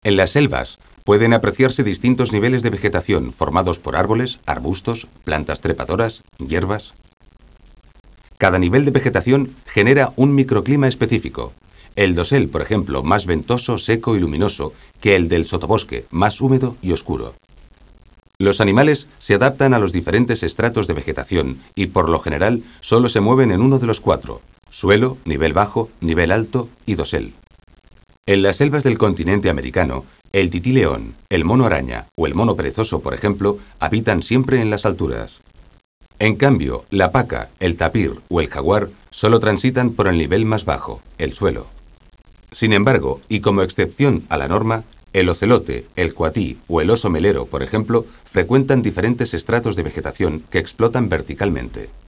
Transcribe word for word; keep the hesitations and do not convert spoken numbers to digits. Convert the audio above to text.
En las selvas pueden apreciarse distintos niveles de vegetación formados por árboles, arbustos, plantas trepadoras, hierbas. Cada nivel de vegetación genera un microclima específico. El dosel, por ejemplo, más ventoso, seco y luminoso que el del sotobosque, más húmedo y oscuro. Los animales se adaptan a los diferentes estratos de vegetación y, por lo general, solo se mueven en uno de los cuatro: suelo, nivel bajo, nivel alto y dosel. En las selvas del continente americano, el tití león, el mono araña o el mono perezoso, por ejemplo, habitan siempre en las alturas. En cambio, la paca, el tapir o el jaguar solo transitan por el nivel más bajo, el suelo. Sin embargo, y como excepción a la norma, el ocelote, el cuatí o el oso melero, por ejemplo, frecuentan diferentes estratos de vegetación que explotan verticalmente.